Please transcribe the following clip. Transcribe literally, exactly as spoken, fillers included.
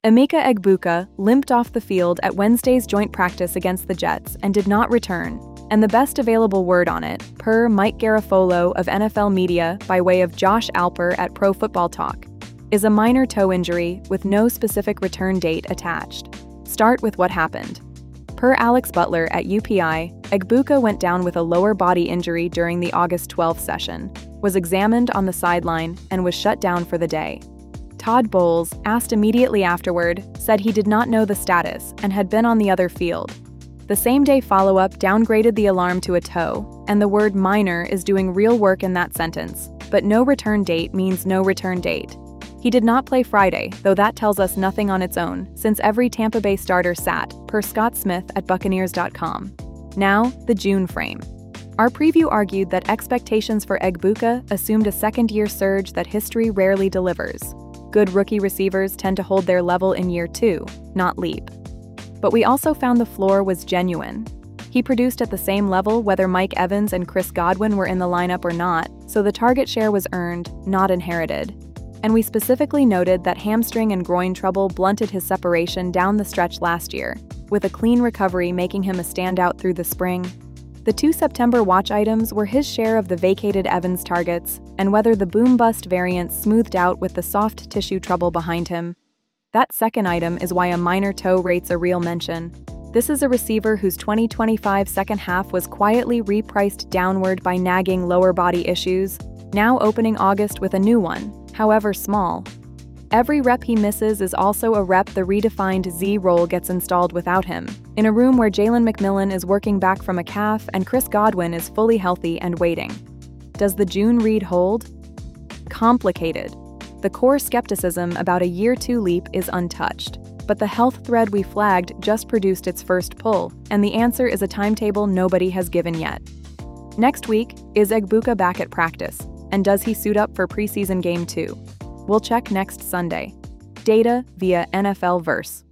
Emeka Egbuka limped off the field at Wednesday's joint practice against the Jets and did not return, and the best available word on it, per Mike Garafolo of N F L Media by way of Josh Alper at Pro Football Talk, is a minor toe injury with no specific return date attached. Start with what happened. Per Alex Butler at U P I, Egbuka went down with a lower body injury during the August twelfth session, was examined on the sideline, and was shut down for the day. Todd Bowles, asked immediately afterward, said he did not know the status and had been on the other field. The same-day follow-up downgraded the alarm to a toe, and the word minor is doing real work in that sentence, but no return date means no return date. He did not play Friday, though that tells us nothing on its own, since every Tampa Bay starter sat, per Scott Smith at Buccaneers dot com. Now, the June frame. Our preview argued that expectations for Egbuka assumed a second-year surge that history rarely delivers. Good rookie receivers tend to hold their level in year two, not leap. But we also found the floor was genuine. He produced at the same level whether Mike Evans and Chris Godwin were in the lineup or not, so the target share was earned, not inherited. And we specifically noted that hamstring and groin trouble blunted his separation down the stretch last year, with a clean recovery making him a standout through the spring. The two September watch items were his share of the vacated Evans targets, and whether the boom-bust variant smoothed out with the soft tissue trouble behind him. That second item is why a minor toe rates a real mention. This is a receiver whose twenty twenty-five second half was quietly repriced downward by nagging lower body issues, now opening August with a new one, however small. Every rep he misses is also a rep the redefined Z role gets installed without him, in a room where Jalen McMillan is working back from a calf and Chris Godwin is fully healthy and waiting. Does the June read hold? Complicated. The core skepticism about a year two leap is untouched, but the health thread we flagged just produced its first pull, and the answer is a timetable nobody has given yet. Next week, is Egbuka back at practice, and does he suit up for preseason game two? We'll check next Sunday. Data via N F L Verse.